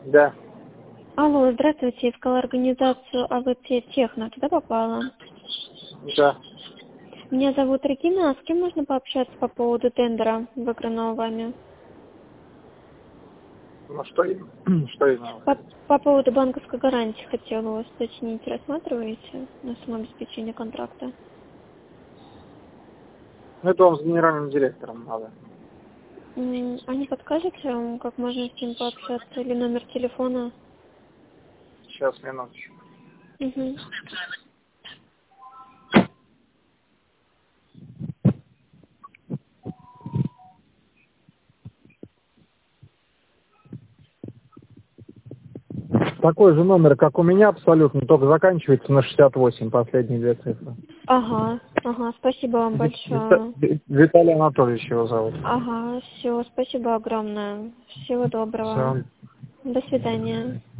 Да, Алло, здравствуйте, искала организацию АВТ Техно, туда попала. да. Меня зовут Регина, а с кем можно пообщаться по поводу тендера, выигранного вами? Ну что именно? Что именно? По поводу банковской гарантии хотела вас уточнить, рассматриваете на самообеспечение контракта? Ну это вам с генеральным директором надо. А не подскажете, как можно с ним пообщаться, или номер телефона? Сейчас, минуточку. Угу. Такой же номер, как у меня абсолютно, только заканчивается на 68, последние две цифры. Ага, спасибо вам большое. Виталий Анатольевич его зовут. Ага, все, спасибо огромное. Всего доброго. Все. До свидания.